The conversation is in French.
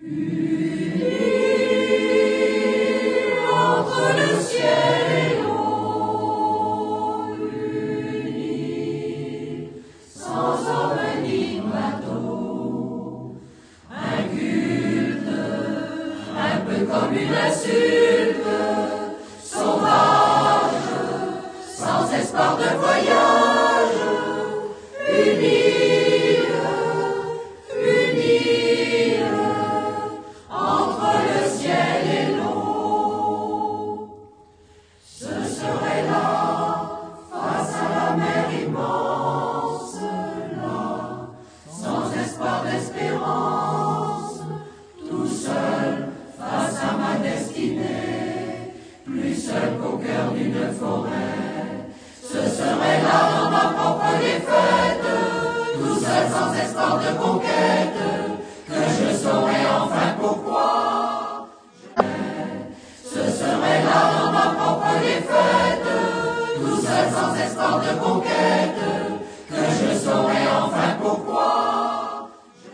Entre le ciel et l'eau, unis, sans homme ni bateau, un culte, un peu comme une insulte, sauvage, sans espoir de voyage, unis, unis, entre le ciel et l'eau. Ce serait là, face à la mer immense, là, sans espoir d'espérance, tout seul, face à ma destinée, plus seul qu'au cœur d'une forêt.